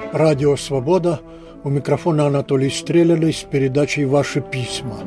Радио «Свобода». У микрофона Анатолий Стреляный с передачей «Ваши письма».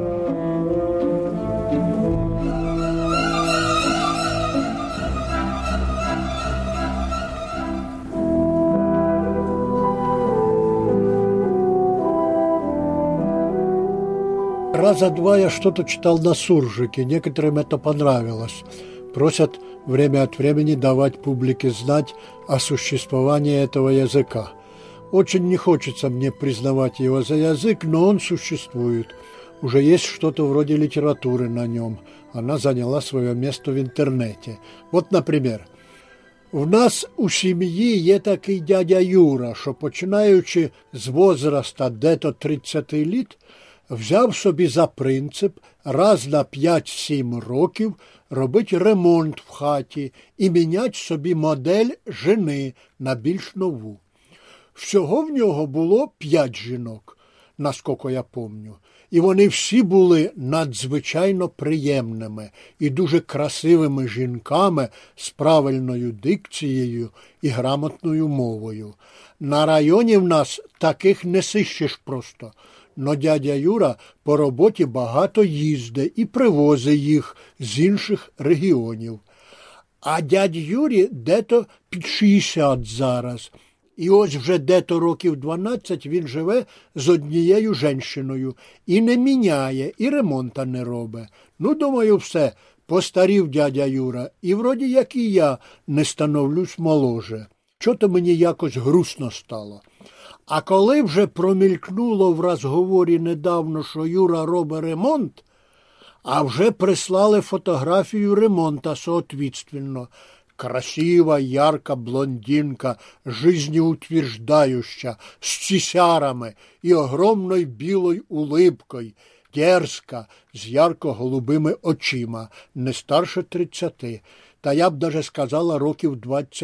Раза два я что-то читал на суржике, некоторым это понравилось. Просят время от времени давать публике знать о существовании этого языка. Очень не хочется мне признавать его за язык, но он существует. Уже есть что-то вроде литературы на нем. Она заняла свое место в интернете. Вот, например, в нас у сім'ї є такий дядя Юра, що починаючи з возраста дето 30 літ, взяв собі за принцип раз на 5-7 років робити ремонт в хаті і міняти собі модель жени на більш нову. Всього в нього було 5 жінок, наскільки я пам'ятаю. І вони всі були надзвичайно приємними і дуже красивими жінками з правильною дикцією і грамотною мовою. На районі в нас таких не сищеш просто. Но дядя Юра по роботі багато їздить і привозить їх з інших регіонів. А дядь Юрі дето під 60 зараз. І ось вже дето років 12 він живе з однією жінкою і не міняє, і ремонта не робить. Ну, думаю, все, постарів дядя Юра, і вроді як і я не становлюсь моложе. Чого-то мені якось грустно стало. А коли вже промількнуло в розговорі недавно, що Юра робить ремонт, а вже прислали фотографію ремонта соответственно. Красива, ярка блондинка, жизнеутверждающая, с цісярами і огромною білою улыбкою, дерзка, з ярко-голубими очима, не старше 30, та я б даже сказала років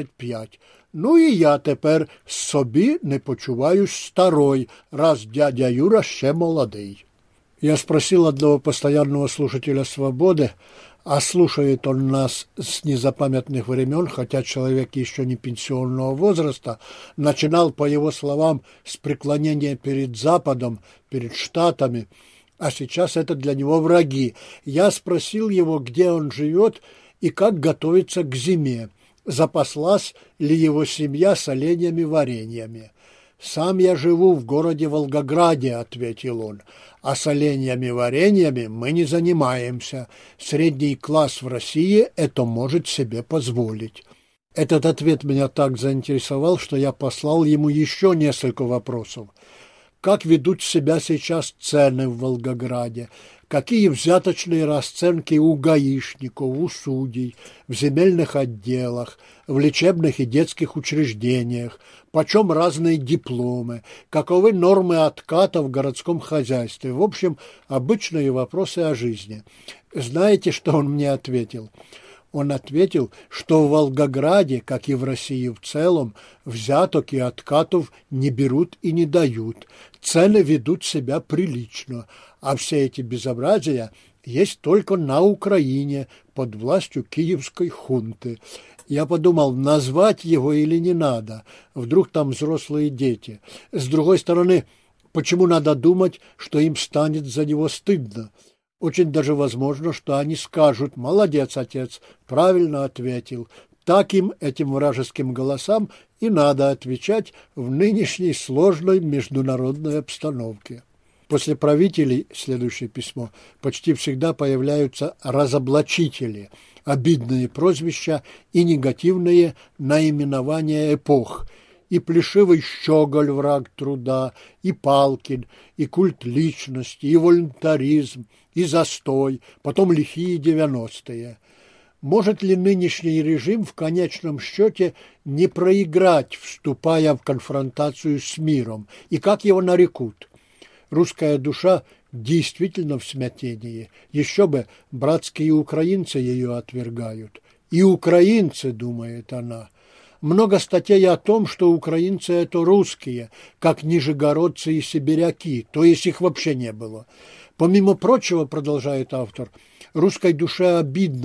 25. Ну і я тепер собі не почуваюсь старой, раз дядя Юра ще молодий. Я спросил одного постоянного слушателя «Свободы», а слушает он нас с незапамятных времен, хотя человек еще не пенсионного возраста, начинал, по его словам, с преклонения перед Западом, перед Штатами, а сейчас это для него враги. Я спросил его, где он живет и как готовится к зиме, запаслась ли его семья соленьями-вареньями. «Сам я живу в городе Волгограде», — ответил он, «а соленьями-вареньями мы не занимаемся. Средний класс в России это может себе позволить». Этот ответ меня так заинтересовал, что я послал ему еще несколько вопросов. Как ведут себя сейчас цены в Волгограде? Какие взяточные расценки у гаишников, у судей, в земельных отделах, в лечебных и детских учреждениях? Почем разные дипломы? Каковы нормы отката в городском хозяйстве? В общем, обычные вопросы о жизни. Знаете, что он мне ответил? Он ответил, что в Волгограде, как и в России в целом, взяток и откатов не берут и не дают. Цены ведут себя прилично, а все эти безобразия есть только на Украине под властью киевской хунты. Я подумал, назвать его или не надо, вдруг там взрослые дети. С другой стороны, почему надо думать, что им станет за него стыдно? Очень даже возможно, что они скажут: «Молодец, отец, правильно ответил». Так им, этим вражеским голосам, и надо отвечать в нынешней сложной международной обстановке. После правителей, следующее письмо, почти всегда появляются разоблачители, обидные прозвища и негативные наименования эпох. И плешивый Щеголь, враг труда, и Палкин, и культ личности, и волюнтаризм, и застой, потом лихие 90-е. Может ли нынешний режим в конечном счете не проиграть, вступая в конфронтацию с миром? И как его нарекут? Русская душа действительно в смятении. Еще бы, братские украинцы ее отвергают. И украинцы, думает она. Много статей о том, что украинцы – это русские, как нижегородцы и сибиряки, то есть их вообще не было. Помимо прочего, продолжает автор, русской душе обидно,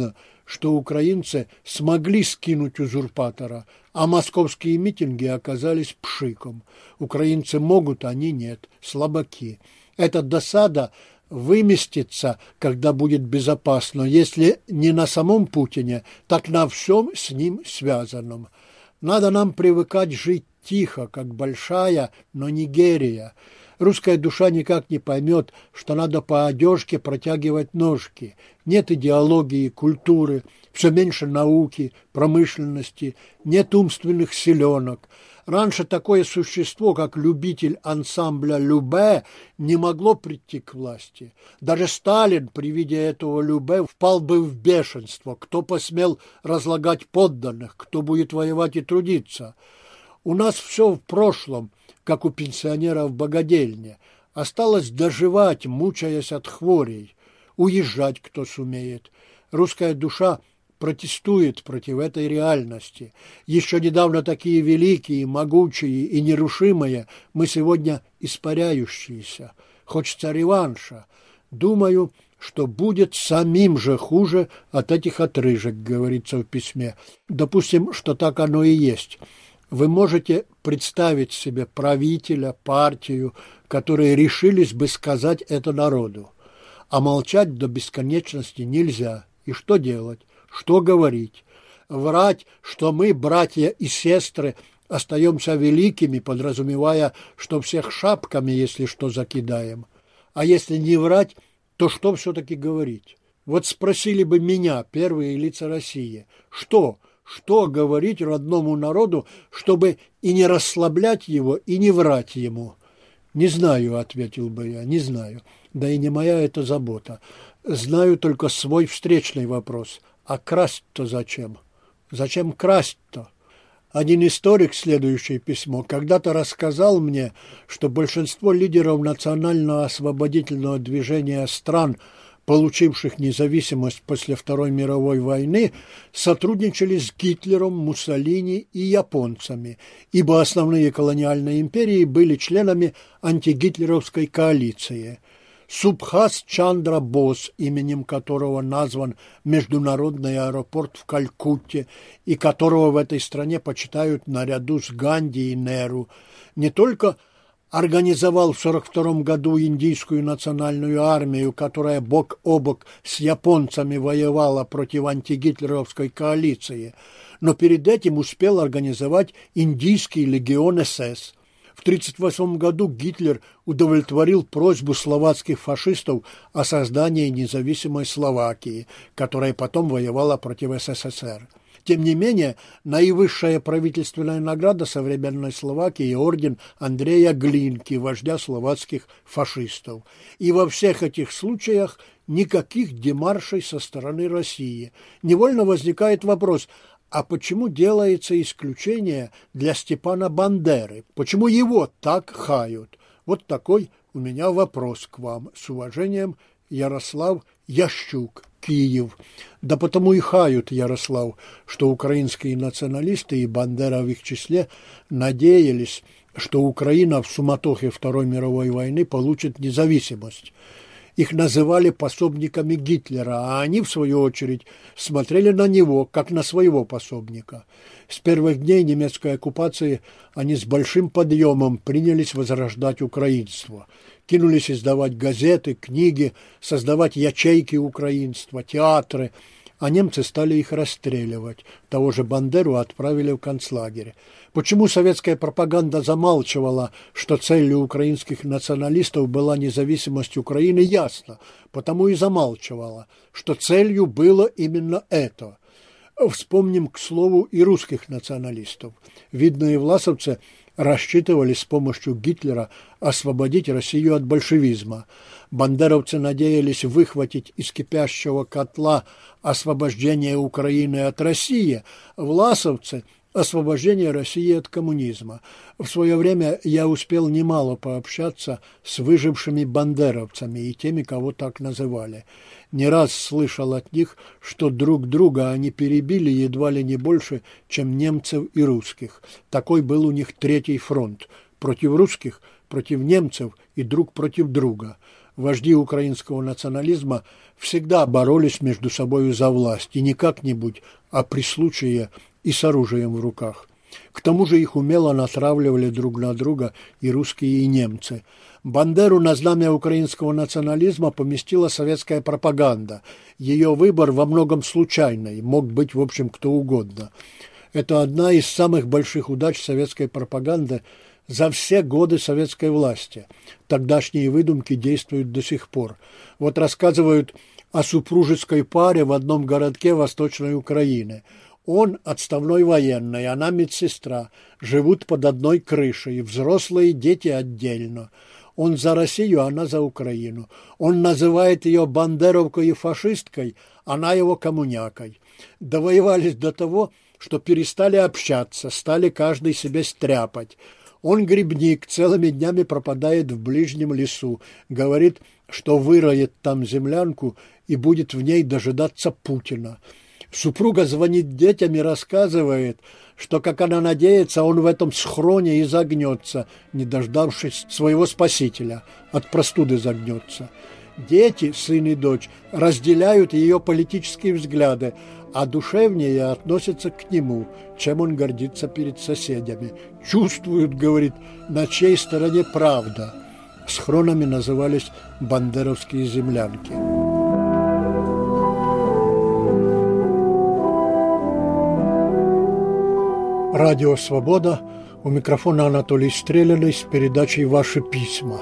что украинцы смогли скинуть узурпатора, а московские митинги оказались пшиком. Украинцы могут, они нет, слабаки. Эта досада выместится, когда будет безопасно, если не на самом Путине, так на всем с ним связанном. Надо нам привыкать жить тихо, как большая, но Нигерия. Русская душа никак не поймет, что надо по одежке протягивать ножки. Нет идеологии, культуры, все меньше науки, промышленности, нет умственных силенок. Раньше такое существо, как любитель ансамбля Любе, не могло прийти к власти. Даже Сталин при виде этого Любе впал бы в бешенство. Кто посмел разлагать подданных, кто будет воевать и трудиться? У нас все в прошлом, как у пенсионера в богадельне. Осталось доживать, мучаясь от хворей. Уезжать кто сумеет. Русская душа протестует против этой реальности. Еще недавно такие великие, могучие и нерушимые, мы сегодня испаряющиеся. Хочется реванша. Думаю, что будет самим же хуже от этих отрыжек, говорится в письме. Допустим, что так оно и есть. Вы можете представить себе правителя, партию, которые решились бы сказать это народу. А молчать до бесконечности нельзя. И что делать? Что говорить? Врать, что мы, братья и сестры, остаемся великими, подразумевая, что всех шапками, если что, закидаем. А если не врать, то что все-таки говорить? Вот спросили бы меня, первые лица России, что говорить родному народу, чтобы и не расслаблять его, и не врать ему? «Не знаю», — ответил бы я, — «не знаю. Да и не моя это забота. Знаю только свой встречный вопрос. А красть-то зачем? Зачем красть-то?» Один историк, следующее письмо, когда-то рассказал мне, что большинство лидеров национально-освободительного движения стран, получивших независимость после Второй мировой войны, сотрудничали с Гитлером, Муссолини и японцами, ибо основные колониальные империи были членами антигитлеровской коалиции. Субхас Чандра Бос, именем которого назван международный аэропорт в Калькутте и которого в этой стране почитают наряду с Ганди и Неру, не только организовал в 1942 году индийскую национальную армию, которая бок о бок с японцами воевала против антигитлеровской коалиции, но перед этим успел организовать индийский легион СС. В 1938 году Гитлер удовлетворил просьбу словацких фашистов о создании независимой Словакии, которая потом воевала против СССР. Тем не менее, наивысшая правительственная награда современной Словакии – орден Андрея Глинки, вождя словацких фашистов. И во всех этих случаях никаких демаршей со стороны России. Невольно возникает вопрос – а почему делается исключение для Степана Бандеры? Почему его так хают? Вот такой у меня вопрос к вам. С уважением, Ярослав Ящук, Киев. Да потому и хают, Ярослав, что украинские националисты и Бандера в их числе надеялись, что Украина в суматохе Второй мировой войны получит независимость. Их называли пособниками Гитлера, а они, в свою очередь, смотрели на него, как на своего пособника. С первых дней немецкой оккупации они с большим подъемом принялись возрождать украинство. Кинулись издавать газеты, книги, создавать ячейки украинства, театры, а немцы стали их расстреливать. Того же Бандеру отправили в концлагерь. Почему советская пропаганда замалчивала, что целью украинских националистов была независимость Украины, ясно. Потому и замалчивала, что целью было именно это. Вспомним, к слову, и русских националистов. Видные власовцы рассчитывали с помощью Гитлера освободить Россию от большевизма. Бандеровцы надеялись выхватить из кипящего котла освобождение Украины от России, власовцы – освобождение России от коммунизма. В свое время я успел немало пообщаться с выжившими бандеровцами и теми, кого так называли. Не раз слышал от них, что друг друга они перебили едва ли не больше, чем немцев и русских. Такой был у них Третий фронт. Против русских, против немцев и друг против друга. Вожди украинского национализма всегда боролись между собой за власть, и не как-нибудь, а при случае и с оружием в руках. К тому же их умело натравливали друг на друга и русские, и немцы. Бандеру на знамя украинского национализма поместила советская пропаганда. Ее выбор во многом случайный, мог быть, в общем, кто угодно. Это одна из самых больших удач советской пропаганды за все годы советской власти. Тогдашние выдумки действуют до сих пор. Вот рассказывают о супружеской паре в одном городке Восточной Украины. Он отставной военный, она медсестра. Живут под одной крышей, взрослые дети отдельно. Он за Россию, она за Украину. Он называет ее бандеровкой и фашисткой, она его коммунякой. Довоевались до того, что перестали общаться, стали каждый себе стряпать. Он грибник, целыми днями пропадает в ближнем лесу, говорит, что выроет там землянку и будет в ней дожидаться Путина. Супруга звонит детям и рассказывает, что, как она надеется, он в этом схроне и загнется, не дождавшись своего спасителя, от простуды загнется. Дети, сын и дочь, разделяют ее политические взгляды, а душевнее относятся к нему, чем он гордится перед соседями. Чувствуют, говорит, на чьей стороне правда. Схронами назывались бандеровские землянки. Радио «Свобода». У микрофона Анатолий Стреляный с передачей «Ваши письма».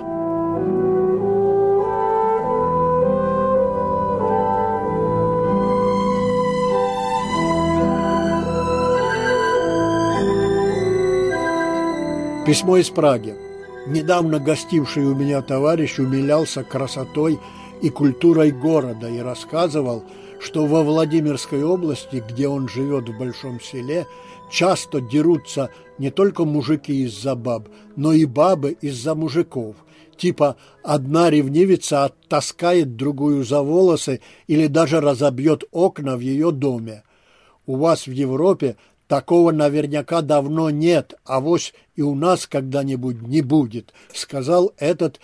Письмо из Праги. Недавно гостивший у меня товарищ умилялся красотой и культурой города и рассказывал, что во Владимирской области, где он живет в большом селе, часто дерутся не только мужики из-за баб, но и бабы из-за мужиков. Типа одна ревнивица оттаскает другую за волосы или даже разобьет окна в ее доме. У вас в Европе такого наверняка давно нет, авось и у нас когда-нибудь не будет, сказал этот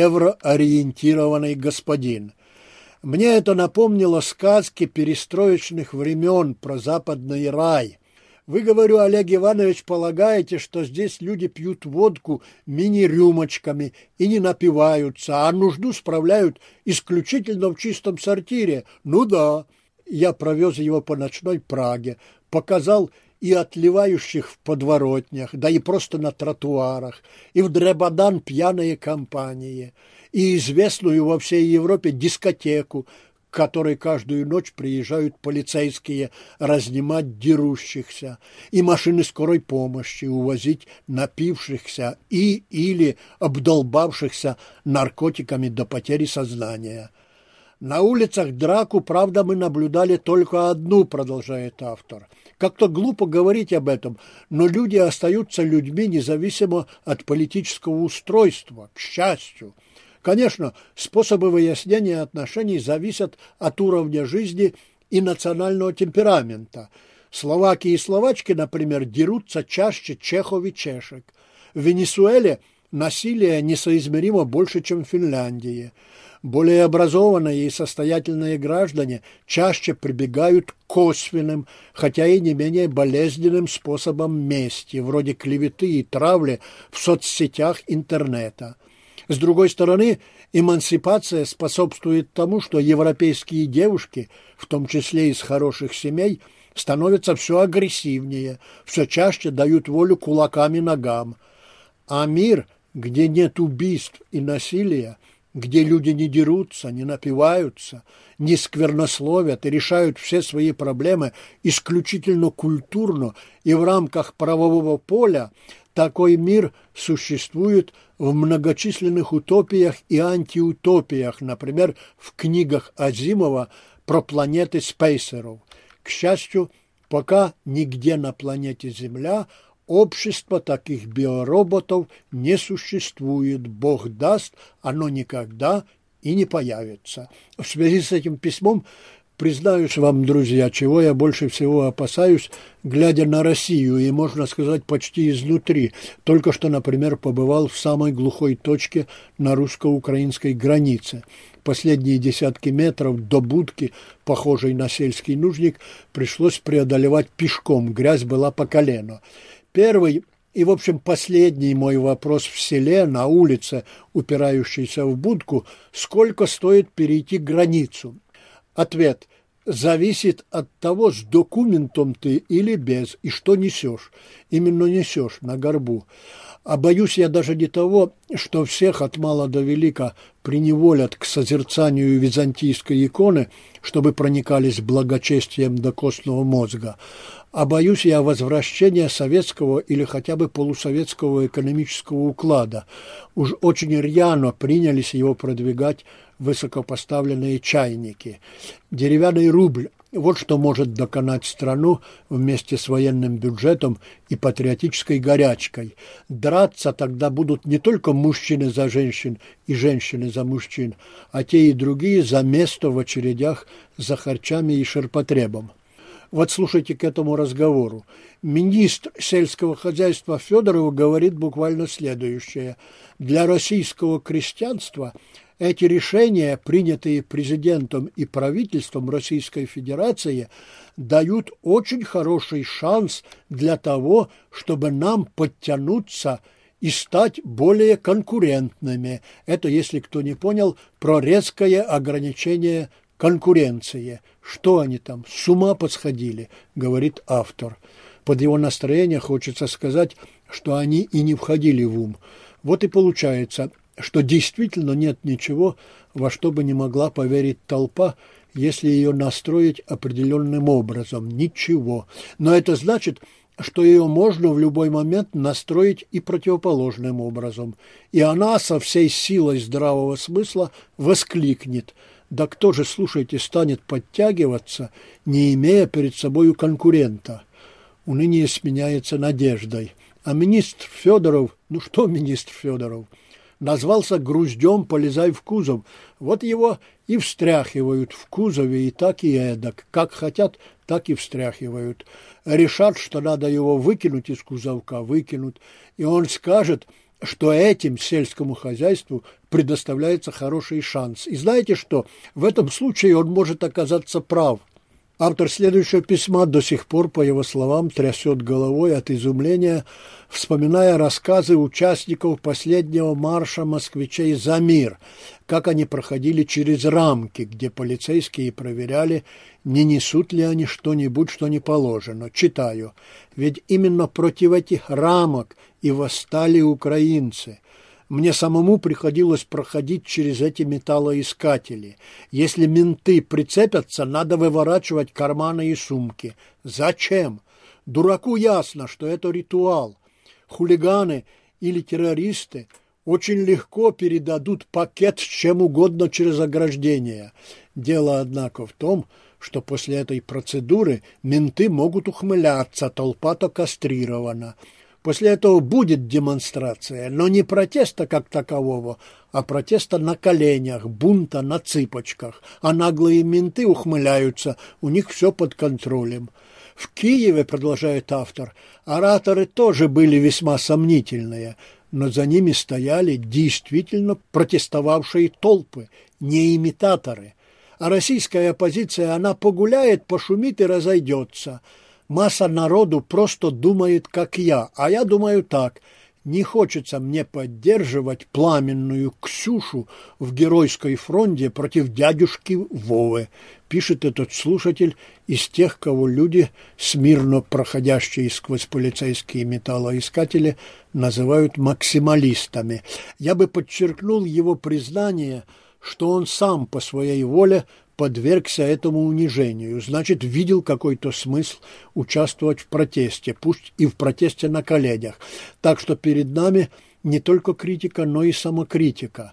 евроориентированный господин. Мне это напомнило сказки перестроечных времен про западный рай. Вы, говорю, Олег Иванович, полагаете, что здесь люди пьют водку мини-рюмочками и не напиваются, а нужду справляют исключительно в чистом сортире? Ну да. Я провез его по ночной Праге, показал и отливающих в подворотнях, да и просто на тротуарах, и в Дребадан пьяные компании, и известную во всей Европе дискотеку, к которой каждую ночь приезжают полицейские разнимать дерущихся, и машины скорой помощи увозить напившихся или обдолбавшихся наркотиками до потери сознания. На улицах драку, правда, мы наблюдали только одну, продолжает автор. Как-то глупо говорить об этом, но люди остаются людьми независимо от политического устройства, к счастью. Конечно, способы выяснения отношений зависят от уровня жизни и национального темперамента. Словаки и словачки, например, дерутся чаще чехов и чешек. В Венесуэле насилие несоизмеримо больше, чем в Финляндии. Более образованные и состоятельные граждане чаще прибегают к косвенным, хотя и не менее болезненным способам мести, вроде клеветы и травли в соцсетях интернета. С другой стороны, эмансипация способствует тому, что европейские девушки, в том числе из хороших семей, становятся все агрессивнее, все чаще дают волю кулакам и ногам. А мир, где нет убийств и насилия, где люди не дерутся, не напиваются, не сквернословят и решают все свои проблемы исключительно культурно и в рамках правового поля, такой мир существует в многочисленных утопиях и антиутопиях, например, в книгах Азимова про планеты спейсеров. К счастью, пока нигде на планете Земля общество таких биороботов не существует. Бог даст, оно никогда и не появится. В связи с этим письмом Признаюсь вам, друзья, чего я больше всего опасаюсь, глядя на Россию, и, можно сказать, почти изнутри. Только что, например, побывал в самой глухой точке на русско-украинской границе. Последние десятки метров до будки, похожей на сельский нужник, пришлось преодолевать пешком, грязь была по колено. Первый и, в общем, последний мой вопрос в селе, на улице, упирающейся в будку, сколько стоит перейти границу? Ответ: зависит от того, с документом ты или без, и что несешь. Именно несешь на горбу. А боюсь я даже не того, что всех от мала до велика приневолят к созерцанию византийской иконы, чтобы проникались благочестием до костного мозга, а боюсь я возвращения советского или хотя бы полусоветского экономического уклада. Уж очень рьяно принялись его продвигать высокопоставленные чайники. Деревянный рубль – вот что может доконать страну вместе с военным бюджетом и патриотической горячкой. Драться тогда будут не только мужчины за женщин и женщины за мужчин, а те и другие за место в очередях за харчами и ширпотребом. Вот слушайте к этому разговору. Министр сельского хозяйства Федоров говорит буквально следующее. Для российского крестьянства эти решения, принятые президентом и правительством Российской Федерации, дают очень хороший шанс для того, чтобы нам подтянуться и стать более конкурентными. Это, если кто не понял, про резкое ограничение конкуренции. Что они там, с ума посходили, говорит автор. Под его настроение хочется сказать, что они и не входили в ум. Вот и получается, что действительно нет ничего, во что бы не могла поверить толпа, если ее настроить определенным образом. Ничего. Но это значит, что ее можно в любой момент настроить и противоположным образом. И она со всей силой здравого смысла воскликнет: да кто же, слушайте, станет подтягиваться, не имея перед собою конкурента? Уныние сменяется надеждой. А министр Федоров, ну что министр Федоров, назвался груздем «полезай в кузов». Вот его и встряхивают в кузове и так и эдак. Как хотят, так и встряхивают. Решат, что надо его выкинуть из кузовка, выкинут. И он скажет, что этим сельскому хозяйству предоставляется хороший шанс. И знаете что? В этом случае он может оказаться прав. Автор следующего письма до сих пор, по его словам, трясет головой от изумления, вспоминая рассказы участников последнего марша москвичей за мир, как они проходили через рамки, где полицейские проверяли, не несут ли они что-нибудь, что не положено. Читаю. Ведь именно против этих рамок и восстали украинцы. Мне самому приходилось проходить через эти металлоискатели. Если менты прицепятся, надо выворачивать карманы и сумки. Зачем? Дураку ясно, что это ритуал. Хулиганы или террористы очень легко передадут пакет с чем угодно через ограждение. Дело, однако, в том, что после этой процедуры менты могут ухмыляться, толпа-то кастрирована. После этого будет демонстрация, но не протеста как такового, а протеста на коленях, бунта на цыпочках. А наглые менты ухмыляются, у них все под контролем. В Киеве, продолжает автор, ораторы тоже были весьма сомнительные, но за ними стояли действительно протестовавшие толпы, не имитаторы. А российская оппозиция, она погуляет, пошумит и разойдется. Масса народу просто думает, как я, а я думаю так. Не хочется мне поддерживать пламенную Ксюшу в геройской фронте против дядюшки Вовы, пишет этот слушатель из тех, кого люди, смирно проходящие сквозь полицейские металлоискатели, называют максималистами. Я бы подчеркнул его признание, что он сам по своей воле подвергся этому унижению, значит, видел какой-то смысл участвовать в протесте, пусть и в протесте на коленях. Так что перед нами не только критика, но и самокритика.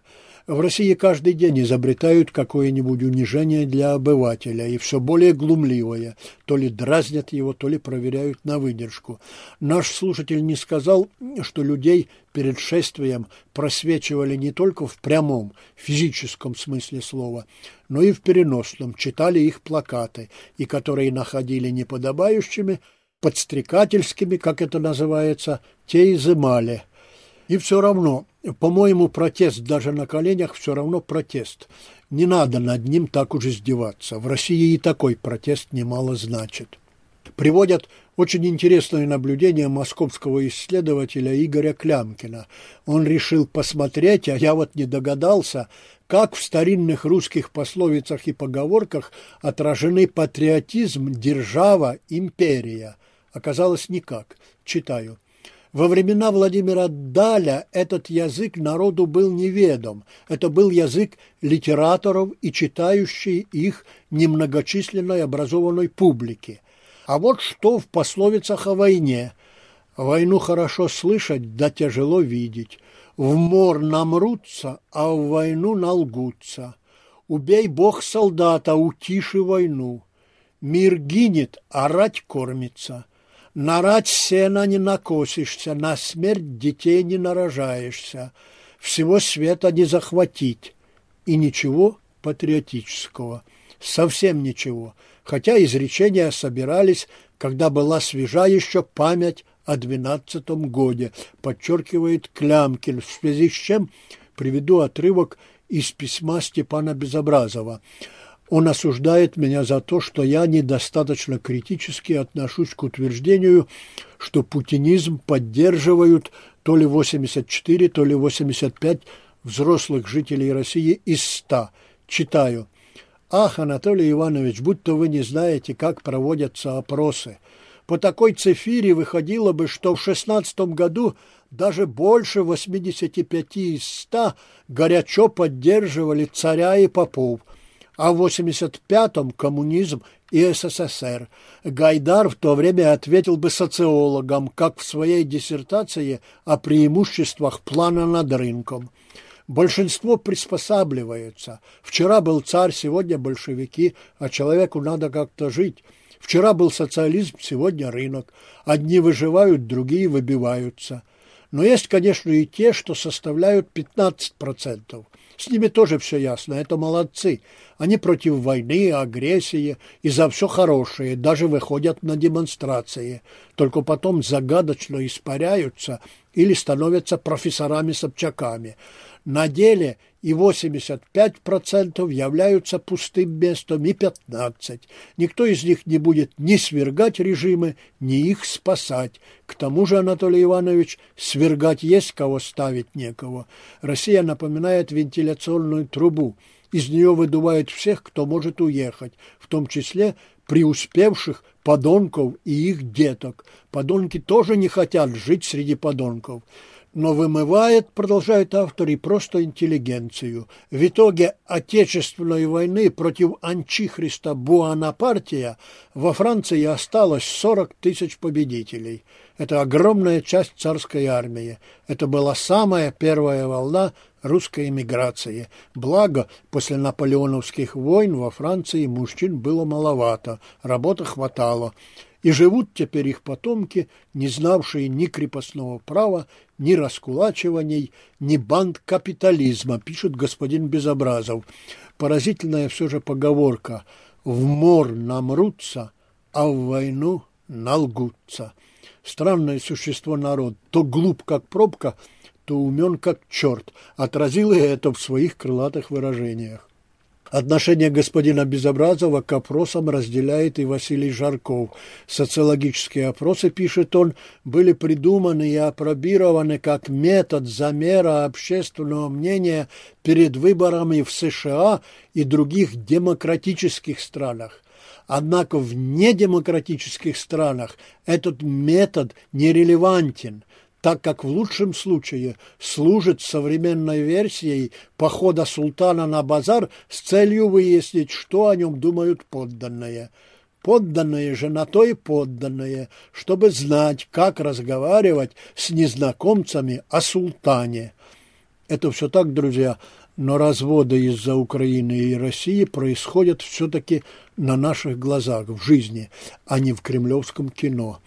В России каждый день изобретают какое-нибудь унижение для обывателя, и все более глумливое. То ли дразнят его, то ли проверяют на выдержку. Наш слушатель не сказал, что людей перед шествием просвечивали не только в прямом, физическом смысле слова, но и в переносном, читали их плакаты, и которые находили неподобающими, подстрекательскими, как это называется, те изымали. И все равно, по-моему, протест даже на коленях все равно протест. Не надо над ним так уж издеваться. В России и такой протест немало значит. Приводят очень интересное наблюдение московского исследователя Игоря Клямкина. Он решил посмотреть, а я вот не догадался, как в старинных русских пословицах и поговорках отражены патриотизм, держава, империя. Оказалось, никак. Читаю. Во времена Владимира Даля этот язык народу был неведом. Это был язык литераторов и читающей их немногочисленной образованной публики. А вот что в пословицах о войне. Войну хорошо слышать, да тяжело видеть. В мор намрутся, а в войну налгутся. Убей Бог солдата, утиши войну. Мир гинет, а рать кормится. На рать сена не накосишься, на смерть детей не нарожаешься. Всего света не захватить. И ничего патриотического. Совсем ничего. Хотя изречения собирались, когда была свежа еще память о 12-м годе, подчеркивает Клямкин, в связи с чем приведу отрывок из письма Степана Безобразова. Он осуждает меня за то, что я недостаточно критически отношусь к утверждению, что путинизм поддерживают то ли 84, то ли 85 взрослых жителей России из 100. Читаю. Ах, Анатолий Иванович, будто вы не знаете, как проводятся опросы. По такой цифире выходило бы, что в 16 году даже больше 85 из 100 горячо поддерживали царя и попов, а в 85-м коммунизм и СССР. Гайдар в то время ответил бы социологам, как в своей диссертации о преимуществах плана над рынком. Большинство приспосабливается. Вчера был царь, сегодня большевики, а человеку надо как-то жить. Вчера был социализм, сегодня рынок. Одни выживают, другие выбиваются. Но есть, конечно, и те, что составляют 15%. С ними тоже все ясно, это молодцы. Они против войны, агрессии и за все хорошее, даже выходят на демонстрации. Только потом загадочно испаряются или становятся профессорами-собчаками. На деле и 85% являются пустым местом, и 15%. Никто из них не будет ни свергать режимы, ни их спасать. К тому же, Анатолий Иванович, свергать есть кого, ставить некого. Россия напоминает вентиляционную трубу. Из нее выдувают всех, кто может уехать, в том числе преуспевших подонков и их деток. Подонки тоже не хотят жить среди подонков. Но вымывает, продолжает автор, и просто интеллигенцию. В итоге Отечественной войны против анчихриста Буанапартия во Франции осталось 40 тысяч победителей. Это огромная часть царской армии. Это была самая первая волна русской эмиграции. Благо, после наполеоновских войн во Франции мужчин было маловато, работы хватало. И живут теперь их потомки, не знавшие ни крепостного права, ни раскулачиваний, ни банд капитализма, пишет господин Безобразов. Поразительная все же поговорка «в мор намрутся, а в войну налгутся». Странное существо народ, то глуп, как пробка, то умен, как черт, отразил и это в своих крылатых выражениях. Отношение господина Безобразова к опросам разделяет и Василий Жарков. Социологические опросы, пишет он, были придуманы и апробированы как метод замера общественного мнения перед выборами в США и других демократических странах. Однако в недемократических странах этот метод нерелевантен, так как в лучшем случае служит современной версией похода султана на базар с целью выяснить, что о нем думают подданные. Подданные же на то и подданные, чтобы знать, как разговаривать с незнакомцами о султане. Это все так, друзья, но разводы из-за Украины и России происходят все-таки на наших глазах в жизни, а не в кремлевском кино.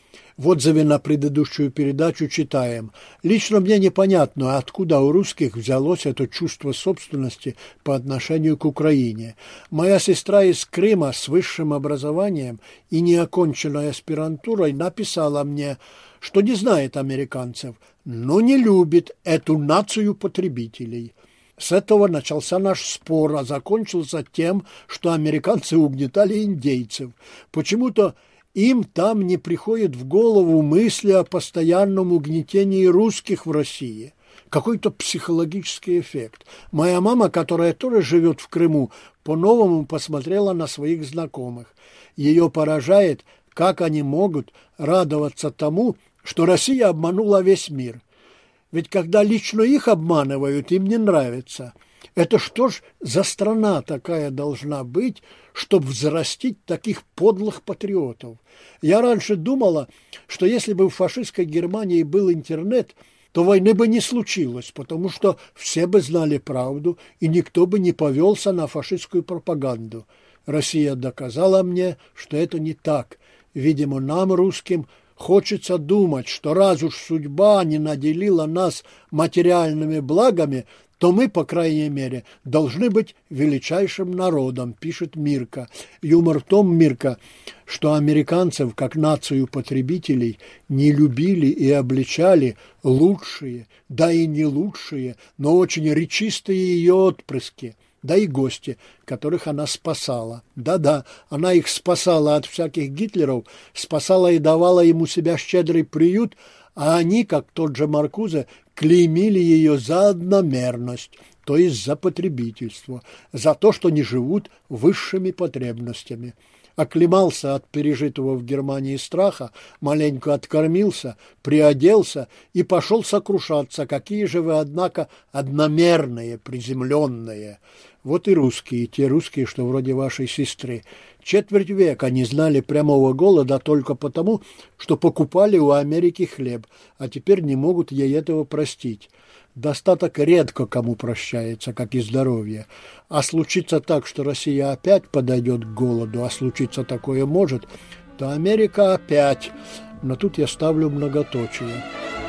В отзыве на предыдущую передачу читаем: «Лично мне непонятно, откуда у русских взялось это чувство собственности по отношению к Украине. Моя сестра из Крыма с высшим образованием и неоконченной аспирантурой написала мне, что не знает американцев, но не любит эту нацию потребителей». С этого начался наш спор, а закончился тем, что американцы угнетали индейцев. Почему-то им там не приходит в голову мысли о постоянном угнетении русских в России. Какой-то психологический эффект. Моя мама, которая тоже живет в Крыму, по-новому посмотрела на своих знакомых. Ее поражает, как они могут радоваться тому, что Россия обманула весь мир. Ведь когда лично их обманывают, им не нравится. Это что ж за страна такая должна быть, чтобы взрастить таких подлых патриотов? Я раньше думала, что если бы в фашистской Германии был интернет, то войны бы не случилось, потому что все бы знали правду, и никто бы не повелся на фашистскую пропаганду. Россия доказала мне, что это не так. Видимо, нам, русским, хочется думать, что раз уж судьба не наделила нас материальными благами, то мы, по крайней мере, должны быть величайшим народом, пишет Мирка. Юмор в том, Мирка, что американцев, как нацию потребителей, не любили и обличали лучшие, да и не лучшие, но очень речистые ее отпрыски, да и гости, которых она спасала. Да-да, она их спасала от всяких Гитлеров, спасала и давала ему себя щедрый приют, а они, как тот же Маркузе, клеймили ее за одномерность, то есть за потребительство, за то, что не живут высшими потребностями. Оклемался от пережитого в Германии страха, маленько откормился, приоделся и пошел сокрушаться. Какие же вы, однако, одномерные, приземленные. Вот и русские, те русские, что вроде вашей сестры. Четверть века не знали прямого голода только потому, что покупали у Америки хлеб, а теперь не могут ей этого простить. Достаток редко кому прощается, как и здоровье. А случится так, что Россия опять подойдет к голоду, а случиться такое может, то Америка опять. Но тут я ставлю многоточие.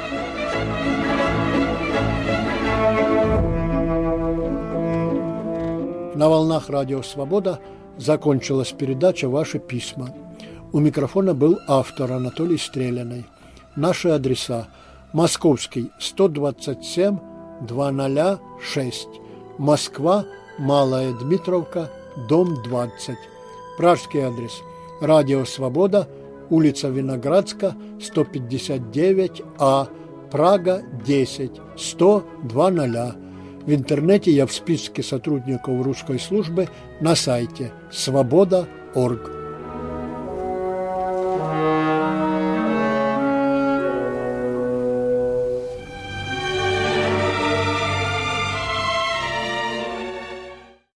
На волнах Радио Свобода закончилась передача «Ваши письма». У микрофона был автор Анатолий Стреляный. Наши адреса: Московский, 127, 206. Москва, Малая Дмитровка, дом 20. Пражский адрес: Радио Свобода, улица Виноградска, 159А, Прага, 10, 100-00. В интернете я в списке сотрудников русской службы на сайте svoboda.org.